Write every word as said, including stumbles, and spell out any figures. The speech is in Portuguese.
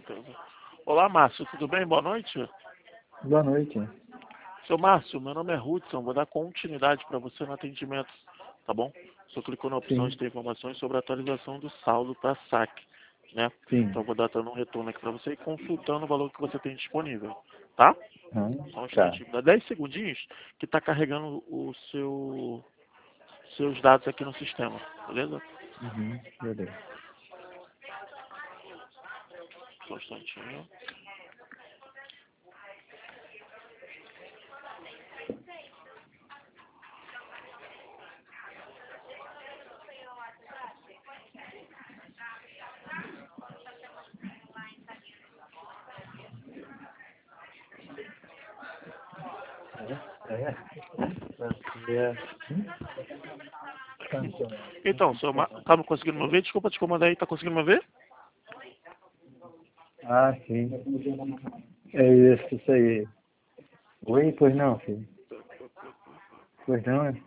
certeza. Olá, Márcio, tudo bem? Boa noite. Boa noite. Seu Márcio, meu nome é Hudson, vou dar continuidade para você no atendimento, tá bom? Só clicou na opção Sim. de ter informações sobre a atualização do saldo para saque, né? Sim. Então vou dar dando um retorno aqui para você e consultando o valor que você tem disponível, tá? Hum, Só um tá. instantinho, dá dez segundinhos que está carregando o seu, seus dados aqui no sistema, beleza? Uhum, beleza. Só um instantinho. É, é. É. Hum? Cancelado. Então, seu Ma... tá me conseguindo me ver? Desculpa te comandar aí, tá conseguindo me ver? Ah, sim. É isso, isso aí. Oi, pois não, filho. Pois não, é?